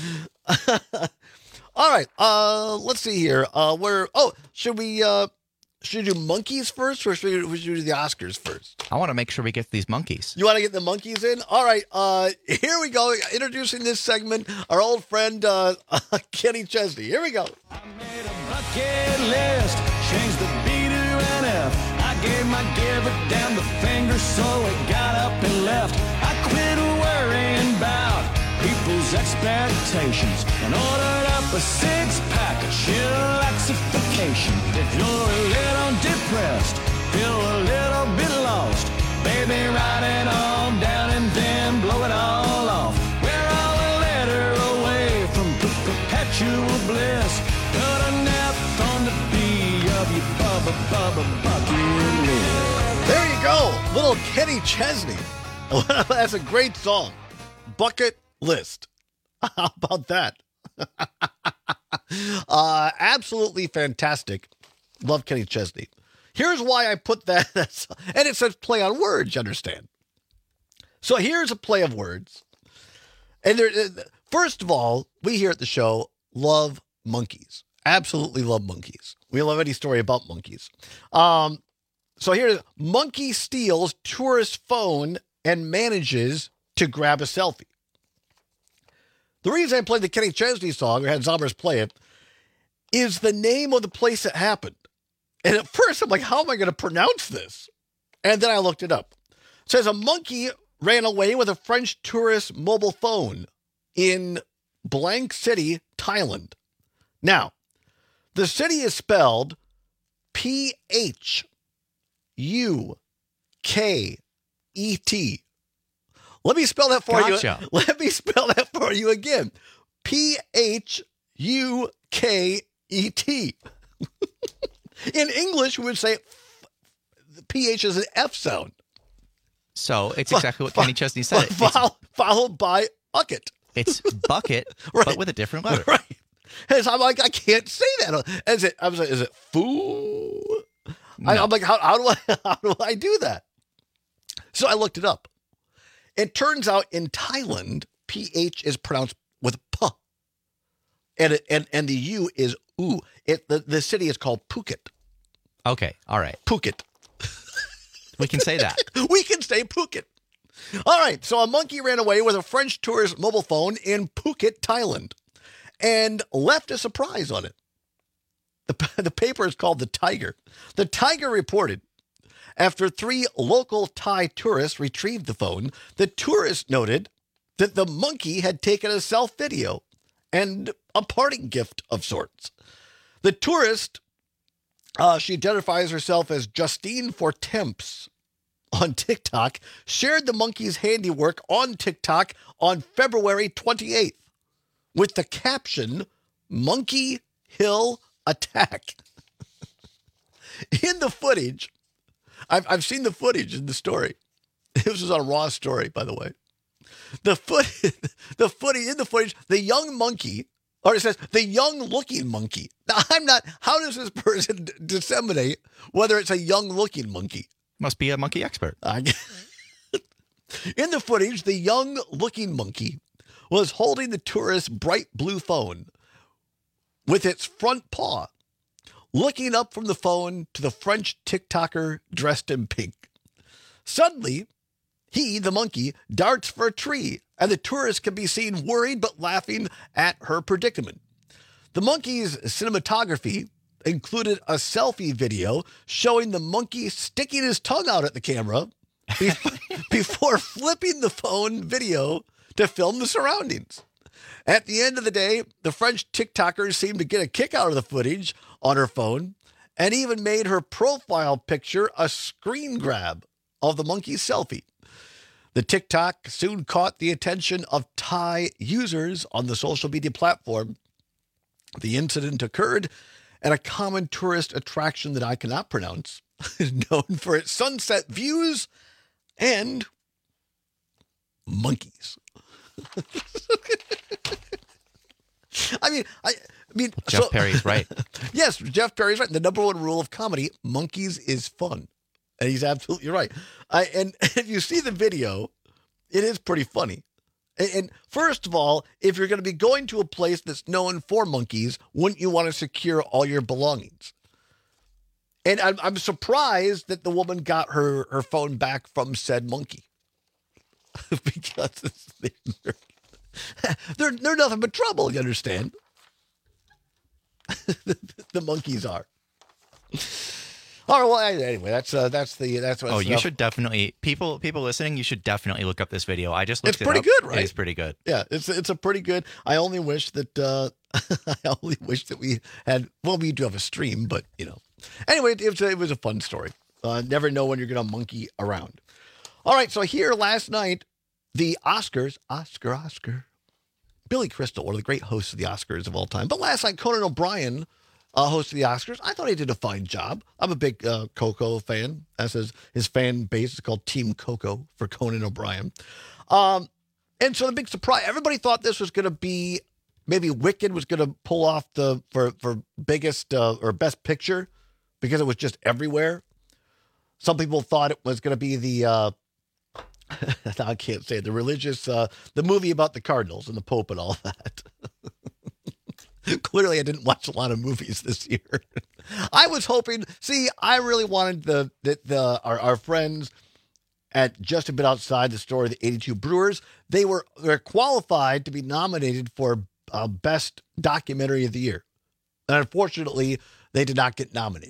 All right. Let's see here. Should we do monkeys first, or should we do the Oscars first? I want to make sure we get these monkeys. You want to get the monkeys in? All right. Here we go. Introducing this segment, our old friend Kenny Chesney. Here we go. I made a bucket list, changed the B to an F. I gave my give it down the finger, so it got up and left. I quit worrying about people's expectations and ordered up a 6-pack of chillaxification. If you're a little depressed, feel a little bit lost, baby, write it all down and then blow it all off. We're all a letter away from perpetual bliss. Put a nap on the B of your bucket list. There you go, little Kenny Chesney. That's a great song. Bucket List. How about that? Absolutely fantastic. Love Kenny Chesney. Here's why I put that. And it says play on words, you understand. So here's a play of words. And first of all, we here at the show love monkeys. Absolutely love monkeys. We love any story about monkeys. So here's monkey steals tourist phone and manages to grab a selfie. The reason I played the Kenny Chesney song, or had Zombers play it, is the name of the place it happened. And at first I'm like, how am I going to pronounce this? And then I looked it up. It says a monkey ran away with a French tourist mobile phone in blank city, Thailand. Now, the city is spelled P-H-U-K-E-T. Let me spell that for you. Let me spell that for you again. P-H-U-K-E-T. In English, we would say the PH is an F sound. So it's exactly what Kenny Chesney said. Followed by bucket. It's bucket, but with a different letter. Right. And so I'm like, I can't say that. Is it foo? No. I'm like, how do I do that? So I looked it up. It turns out in Thailand, PH is pronounced with P. And the U is U. The city is called Phuket. Okay, all right. Phuket. We can say that. We can say Phuket. All right, so a monkey ran away with a French tourist mobile phone in Phuket, Thailand, and left a surprise on it. The paper is called The Tiger. The Tiger reported, after 3 local Thai tourists retrieved the phone, the tourists noted that the monkey had taken a self-video and a parting gift of sorts. The tourist, she identifies herself as Justine Fortemps on TikTok, shared the monkey's handiwork on TikTok on February 28th with the caption, Monkey Hill Attack. In the footage, I've seen the footage in the story. This was on Raw Story, by the way. The footage in the footage, the young monkey, or it says the young-looking monkey. Now, how does this person disseminate whether it's a young-looking monkey? Must be a monkey expert. In the footage, the young-looking monkey was holding the tourist's bright blue phone with its front paw, looking up from the phone to the French TikToker dressed in pink. Suddenly, he, the monkey, darts for a tree, and the tourist can be seen worried but laughing at her predicament. The monkey's cinematography included a selfie video showing the monkey sticking his tongue out at the camera before flipping the phone video to film the surroundings. At the end of the day, the French TikToker seemed to get a kick out of the footage on her phone and even made her profile picture a screen grab of the monkey's selfie. The TikTok soon caught the attention of Thai users on the social media platform. The incident occurred at a common tourist attraction that I cannot pronounce, known for its sunset views and monkeys. I mean, Jeff Perry's right. Yes, Jeff Perry's right. The number one rule of comedy, monkeys is fun. And he's absolutely right. And if you see the video, it is pretty funny. And first of all, if you're going to be going to a place that's known for monkeys, wouldn't you want to secure all your belongings? And I'm surprised that the woman got her phone back from said monkey. Because they're nothing but trouble, you understand? The monkeys are. All right, well, anyway, that's what. Oh, you should definitely people listening. You should definitely look up this video. I just looked it up. It's pretty good, right? It's pretty good. Yeah, it's a pretty good. I only wish that we had. Well, we do have a stream, but Anyway, it was a fun story. Never know when you're going to monkey around. All right, so here last night, the Oscars, Oscar. Billy Crystal, one of the great hosts of the Oscars of all time. But last night, Conan O'Brien hosting the Oscars. I thought he did a fine job. I'm a big Coco fan, as his fan base is called Team Coco for Conan O'Brien. And so the big surprise, everybody thought this was going to be, maybe Wicked was going to pull off for biggest or best picture because it was just everywhere. Some people thought it was going to be the, I can't say it, the religious, the movie about the Cardinals and the Pope and all that. Clearly, I didn't watch a lot of movies this year. I was hoping, I really wanted our friends at Just a Bit Outside the Story of the 82 Brewers. They're qualified to be nominated for Best Documentary of the Year. And unfortunately, they did not get nominated.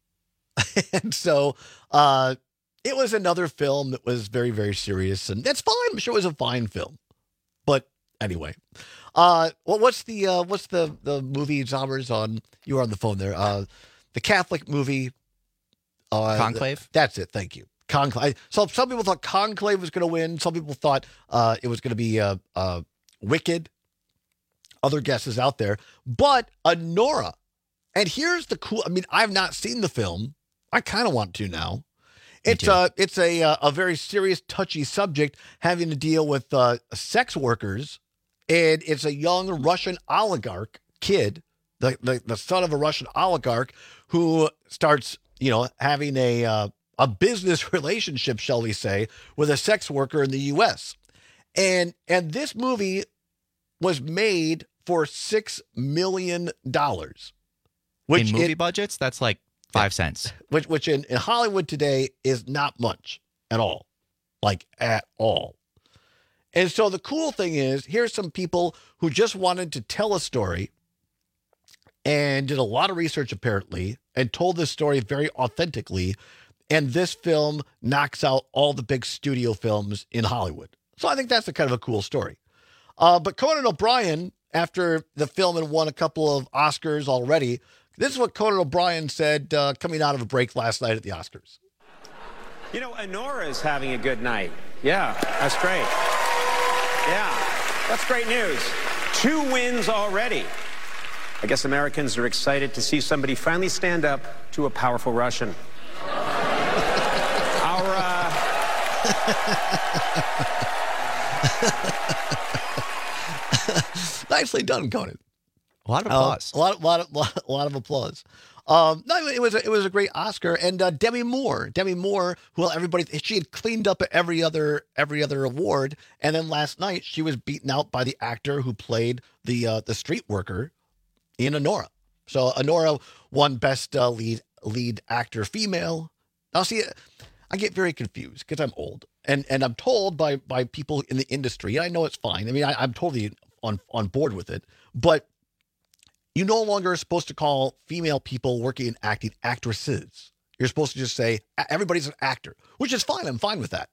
And so it was another film that was very, very serious. And that's fine. I'm sure it was a fine film. But anyway, what's the movie genres on? You were on the phone there. The Catholic movie. Conclave? That's it. Thank you. Conclave. So some people thought Conclave was going to win. Some people thought it was going to be Wicked. Other guesses out there. But Anora. And here's the cool, I've not seen the film. I kind of want to now. It's a very serious, touchy subject having to deal with sex workers. And it's a young Russian oligarch kid, the son of a Russian oligarch, who starts, having a business relationship, shall we say, with a sex worker in the U.S. And this movie was made for $6 million. Which in movie budgets, that's like 5 cents. Which in Hollywood today is not much at all. Like at all. And so the cool thing is, here's some people who just wanted to tell a story and did a lot of research apparently and told this story very authentically. And this film knocks out all the big studio films in Hollywood. So I think that's a kind of a cool story. But Conan O'Brien, after the film had won a couple of Oscars already, this is what Conan O'Brien said coming out of a break last night at the Oscars. Anora is having a good night. Yeah, that's great. Yeah, that's great news. 2 wins already. I guess Americans are excited to see somebody finally stand up to a powerful Russian. Nicely done, Conan. A lot of applause. A lot of applause. No, it was a great Oscar. And Demi Moore, who she had cleaned up every other award, and then last night she was beaten out by the actor who played the street worker in Anora. So Anora won Best Lead Actor Female. Now, see, I get very confused because I'm old, and I'm told by people in the industry, and I know it's fine. I'm totally on board with it, but you no longer are supposed to call female people working in acting actresses. You're supposed to just say everybody's an actor, which is fine. I'm fine with that.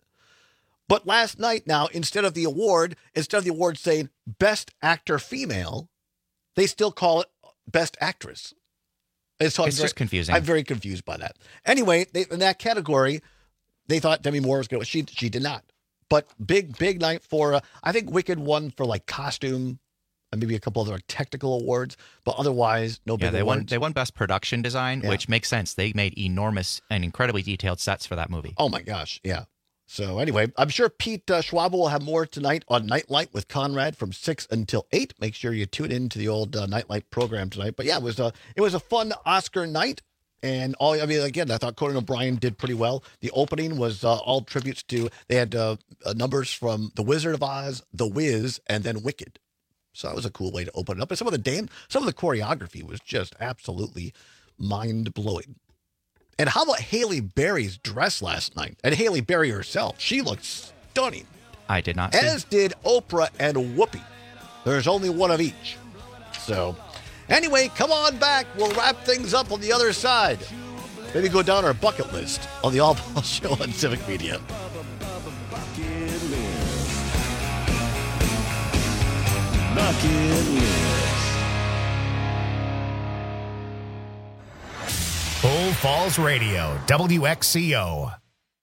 But last night now, instead of the award saying Best Actor Female, they still call it Best Actress. And so it's just confusing. I'm very confused by that. Anyway, in that category, they thought Demi Moore was going to. She did not. But big night for, I think Wicked won for like costume and maybe a couple other technical awards, but otherwise no big awards. They won Best Production Design, which makes sense. They made enormous and incredibly detailed sets for that movie. Oh my gosh, yeah. So anyway, I'm sure Pete Schwab will have more tonight on Nightlight with Conrad from 6 until 8. Make sure you tune in to the old Nightlight program tonight. But yeah, it was a fun Oscar night. And again, I thought Conan O'Brien did pretty well. The opening was all tributes to, they had numbers from The Wizard of Oz, The Wiz, and then Wicked. So that was a cool way to open it up. And some of the choreography was just absolutely mind-blowing. And how about Halle Berry's dress last night? And Halle Berry herself, she looked stunning. I did not see. As did Oprah and Whoopi. There's only one of each. So anyway, come on back. We'll wrap things up on the other side. Maybe go down our bucket list on the All Ball Show on Civic Media. Bucket list. Bull Falls Radio, WXCO.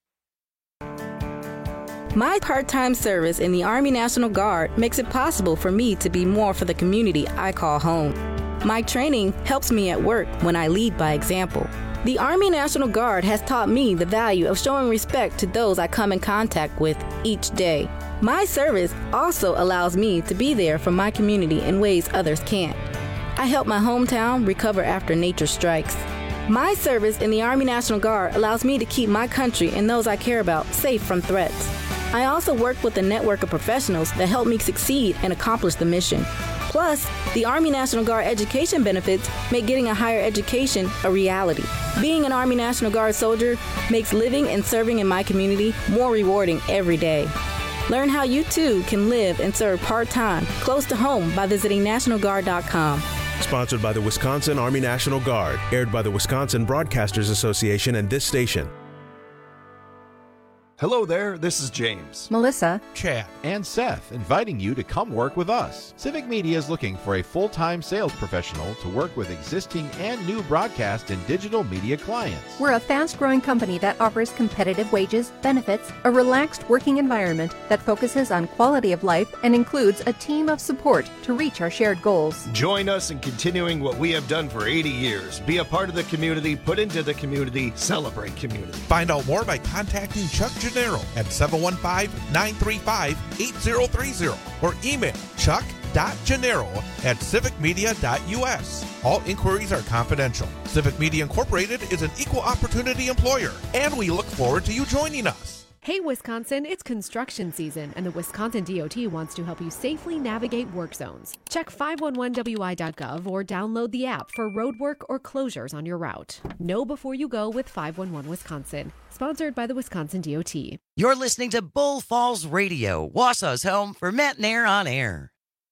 My part-time service in the Army National Guard makes it possible for me to be more for the community I call home. My training helps me at work when I lead by example. The Army National Guard has taught me the value of showing respect to those I come in contact with each day. My service also allows me to be there for my community in ways others can't. I help my hometown recover after nature strikes. My service in the Army National Guard allows me to keep my country and those I care about safe from threats. I also work with a network of professionals that help me succeed and accomplish the mission. Plus, the Army National Guard education benefits make getting a higher education a reality. Being an Army National Guard soldier makes living and serving in my community more rewarding every day. Learn how you too can live and serve part-time close to home by visiting NationalGuard.com. Sponsored by the Wisconsin Army National Guard. Aired by the Wisconsin Broadcasters Association and this station. Hello there, this is James, Melissa, Chad, and Seth, inviting you to come work with us. Civic Media is looking for a full-time sales professional to work with existing and new broadcast and digital media clients. We're a fast-growing company that offers competitive wages, benefits, a relaxed working environment that focuses on quality of life and includes a team of support to reach our shared goals. Join us in continuing what we have done for 80 years. Be a part of the community, put into the community, celebrate community. Find out more by contacting Chuck Gennaro at 715-935-8030 or email chuck.gennaro@civicmedia.us. All inquiries are confidential. Civic Media Incorporated is an equal opportunity employer, and we look forward to you joining us. Hey Wisconsin, it's construction season, and the Wisconsin DOT wants to help you safely navigate work zones. Check 511wi.gov or download the app for roadwork or closures on your route. Know before you go with 511 Wisconsin. Sponsored by the Wisconsin DOT. You're listening to Bull Falls Radio, Wasaw's home for Matt Nair on air.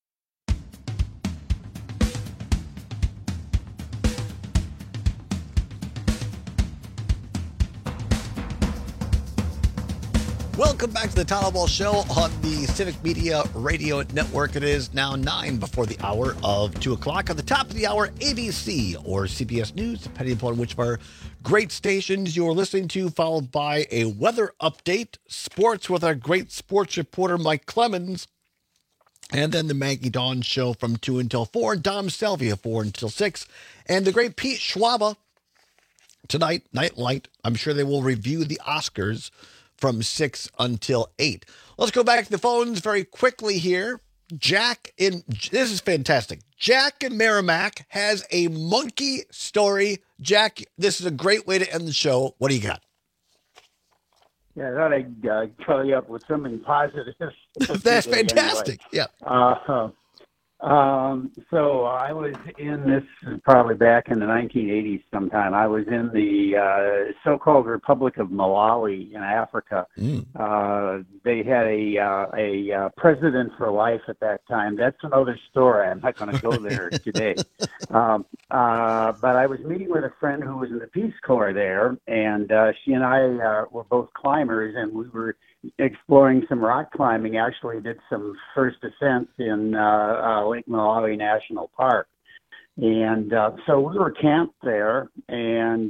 Welcome back to the Todd Ball Show on the Civic Media Radio Network. It is now 9 before the hour of 2 o'clock. At the top of the hour, ABC or CBS News, depending upon which of our great stations you're listening to, followed by a weather update, sports with our great sports reporter, Mike Clemens, and then the Maggie Dawn Show from 2 until 4, Dom Salvia 4 until 6, and the great Pete Schwaba tonight, Night Light. I'm sure they will review the Oscars from 6 until 8. Let's go back to the phones very quickly here. This is fantastic. Jack in Merrimack has a monkey story. Jack, this is a great way to end the show. What do you got? Yeah, I thought I'd follow you up with something positive. That's fantastic. Anyway. Yeah. So I was in this probably back in the 1980s sometime. I was in the so-called Republic of Malawi in Africa. They had a president for life at that time. That's another story. I'm not going to go there today. But I was meeting with a friend who was in the Peace Corps there, and she and I were both climbers, and we were exploring some rock climbing. Actually did some first ascents in Lake Malawi National Park. And so we were camped there, and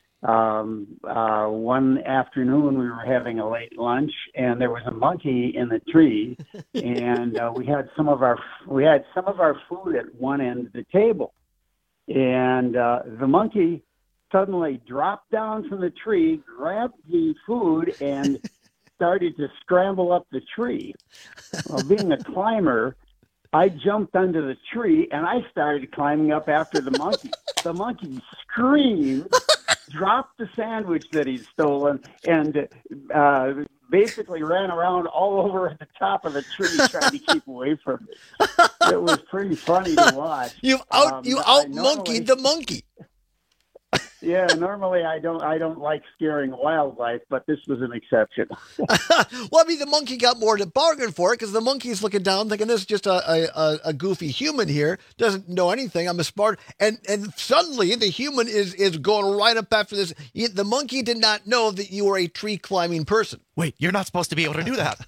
one afternoon we were having a late lunch, and there was a monkey in the tree, and we had some of our food at one end of the table. And the monkey suddenly dropped down from the tree, grabbed the food, and started to scramble up the tree. Well, being a climber, I jumped under the tree and I started climbing up after the monkey. The monkey screamed, dropped the sandwich that he'd stolen, and basically ran around all over at the top of the tree trying to keep away from me. It was pretty funny to watch. You out-monkeyed the monkey. Yeah, normally I don't like scaring wildlife, but this was an exception. Well, I mean, the monkey got more to bargain for it because the monkey's looking down thinking this is just a goofy human here, doesn't know anything. I'm a smart, and suddenly the human is going right up after this. The monkey did not know that you were a tree climbing person. Wait, you're not supposed to be able to do that.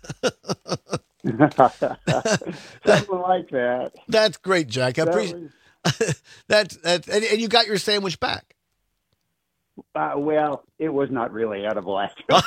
Something like that. That's great, Jack. I appreciate that. And you got your sandwich back. Well, it was not really edible after.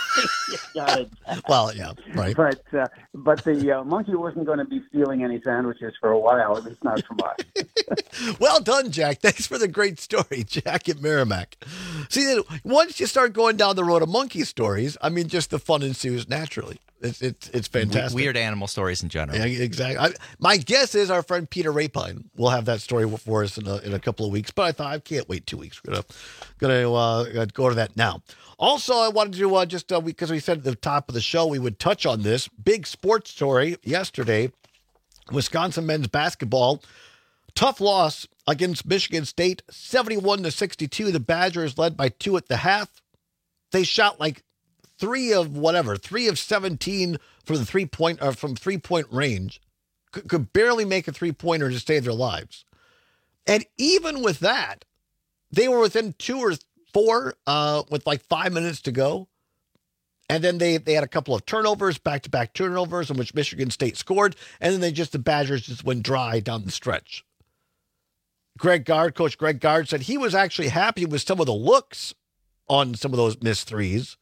Well, yeah, right. But the monkey wasn't going to be stealing any sandwiches for a while, at least not from us. Well done, Jack. Thanks for the great story, Jack at Merrimack. See, once you start going down the road of monkey stories, I mean, just the fun ensues naturally. It's fantastic. Weird animal stories in general. Yeah, exactly. My guess is our friend Peter Rapine will have that story for us in a couple of weeks. But I thought I can't wait 2 weeks. We're gonna go to that now. Also, I wanted to because we said at the top of the show we would touch on this big sports story yesterday. Wisconsin men's basketball, tough loss against Michigan State, 71-62. The Badgers led by 2 at the half. They shot like 3 of 17 for the 3-point from 3-point range. Could barely make a 3-pointer to save their lives. And even with that, they were within 2 or 4 with like 5 minutes to go. And then they had a couple of turnovers, back-to-back turnovers, in which Michigan State scored. And then the Badgers just went dry down the stretch. Coach Greg Gard said he was actually happy with some of the looks on some of those missed threes,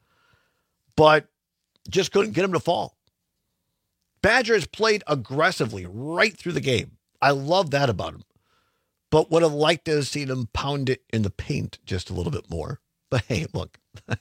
but just couldn't get them to fall. Badgers played aggressively right through the game. I love that about them. But would have liked to have seen them pound it in the paint just a little bit more. But hey, look,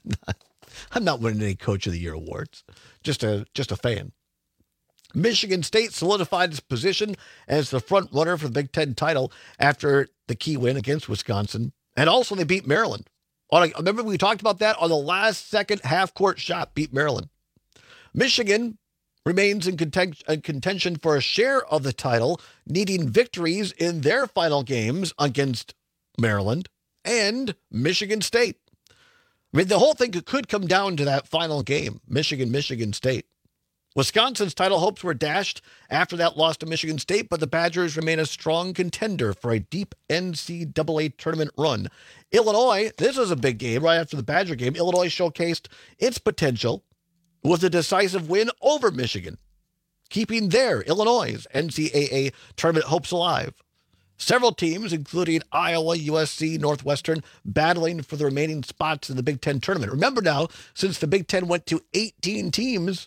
I'm not winning any Coach of the Year awards. Just a fan. Michigan State solidified its position as the front runner for the Big Ten title after the key win against Wisconsin. And also they beat Maryland. Remember we talked about that on the last second half-court shot, beat Maryland. Michigan remains in contention for a share of the title, needing victories in their final games against Maryland and Michigan State. I mean, the whole thing could come down to that final game, Michigan State. Wisconsin's title hopes were dashed after that loss to Michigan State, but the Badgers remain a strong contender for a deep NCAA tournament run. Illinois, this was a big game right after the Badger game. Illinois showcased its potential with a decisive win over Michigan, keeping their Illinois' NCAA tournament hopes alive. Several teams, including Iowa, USC, Northwestern, battling for the remaining spots in the Big Ten tournament. Remember now, since the Big Ten went to 18 teams,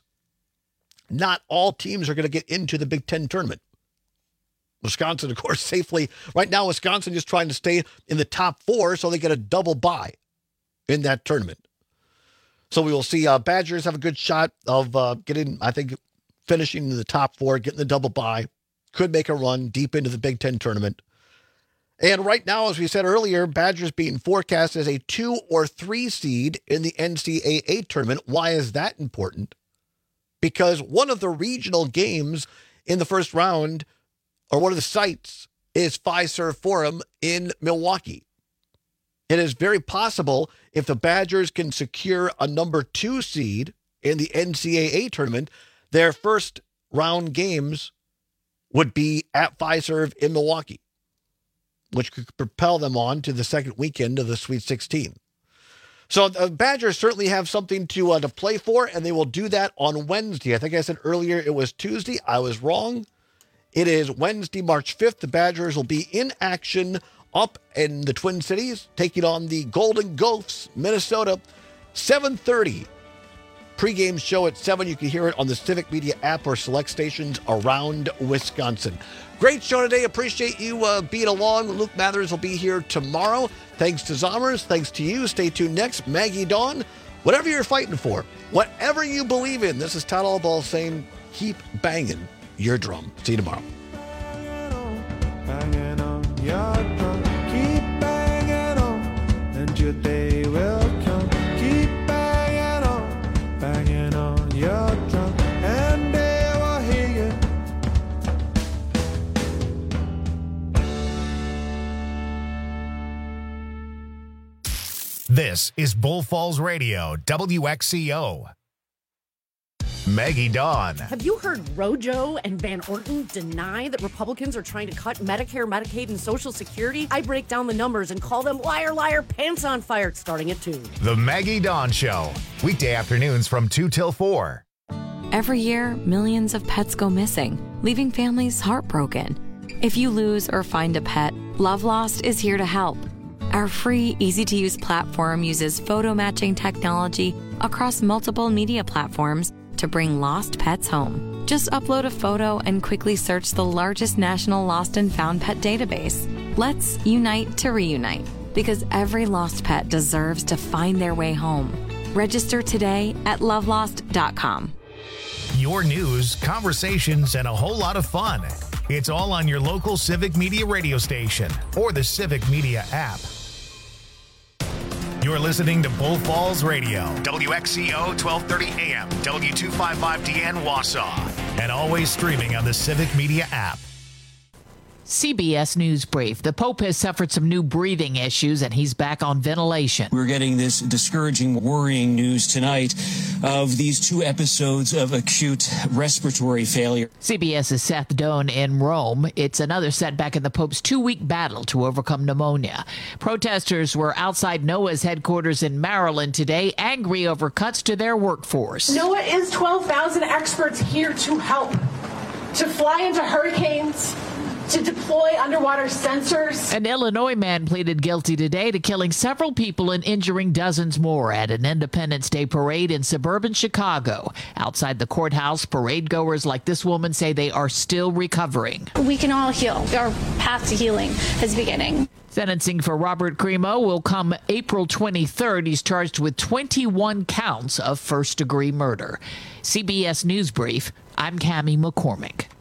not all teams are going to get into the Big Ten tournament. Wisconsin, of course, safely. Right now, Wisconsin is trying to stay in the top 4 so they get a double bye in that tournament. So we will see Badgers have a good shot of finishing in the top 4, getting the double bye. Could make a run deep into the Big Ten tournament. And right now, as we said earlier, Badgers being forecast as a 2 or 3 seed in the NCAA tournament. Why is that important? Because one of the regional games in the first round, or one of the sites, is Fiserv Forum in Milwaukee. It is very possible if the Badgers can secure a number 2 seed in the NCAA tournament, their first round games would be at Fiserv in Milwaukee, which could propel them on to the second weekend of the Sweet 16. So the Badgers certainly have something to play for, and they will do that on Wednesday. I think I said earlier it was Tuesday. I was wrong. It is Wednesday, March 5th. The Badgers will be in action up in the Twin Cities, taking on the Golden Gophers, Minnesota, 7:30. Pre-game show at 7. You can hear it on the Civic Media app or select stations around Wisconsin. Great show today. Appreciate you being along. Luke Mathers will be here tomorrow. Thanks to Zommers. Thanks to you. Stay tuned next. Maggie Dawn. Whatever you're fighting for, whatever you believe in, this is Todd Allball saying, keep banging your drum. See you tomorrow. Banging on your drum. Keep banging on, and your day will come. Keep banging on your drum, and they will hear you. This is Bull Falls Radio, WXCO. Maggie Dawn. Have you heard Rojo and Van Orton deny that Republicans are trying to cut Medicare, Medicaid, and Social Security? I break down the numbers and call them liar, liar, pants on fire, starting at 2. The Maggie Dawn Show. Weekday afternoons from 2 till 4. Every year, millions of pets go missing, leaving families heartbroken. If you lose or find a pet, Love Lost is here to help. Our free, easy-to-use platform uses photo matching technology across multiple media platforms to bring lost pets home. Just upload a photo and quickly search the largest national lost and found pet database. Let's unite to reunite, because every lost pet deserves to find their way home. Register today at lovelost.com. Your news, conversations, and a whole lot of fun. It's all on your local Civic Media radio station or the Civic Media app. You're listening to Bull Falls Radio, WXCO 1230 AM, W255DN Wausau, and always streaming on the Civic Media app. CBS News Brief. The Pope has suffered some new breathing issues, and he's back on ventilation. We're getting this discouraging, worrying news tonight of these 2 episodes of acute respiratory failure. CBS's Seth Doan in Rome. It's another setback in the Pope's 2-week battle to overcome pneumonia. Protesters were outside NOAA's headquarters in Maryland today, angry over cuts to their workforce. NOAA is 12,000 experts here to help, to fly into hurricanes, to deploy underwater sensors. An Illinois man pleaded guilty today to killing several people and injuring dozens more at an Independence Day parade in suburban Chicago. Outside the courthouse, parade goers like this woman say they are still recovering. We can all heal. Our path to healing is beginning. Sentencing for Robert Crimo will come April 23rd. He's charged with 21 counts of first-degree murder. CBS News Brief, I'm Cammie McCormick.